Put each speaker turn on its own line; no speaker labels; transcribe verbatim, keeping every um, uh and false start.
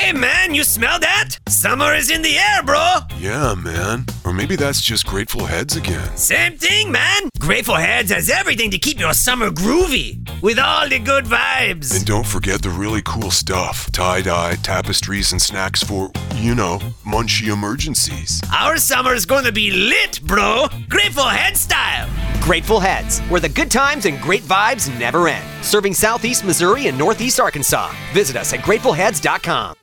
Hey, man, you smell that? Summer is in the air, bro.
Yeah, man. Or maybe that's just Grateful Heads again.
Same thing, man. Grateful Heads has everything to keep your summer groovy with all the good vibes.
And don't forget the really cool stuff. Tie-dye, tapestries, and snacks for, you know, munchy emergencies.
Our summer's gonna be lit, bro. Grateful Head style.
Grateful Heads, where the good times and great vibes never end. Serving Southeast Missouri and Northeast Arkansas. Visit us at grateful heads dot com.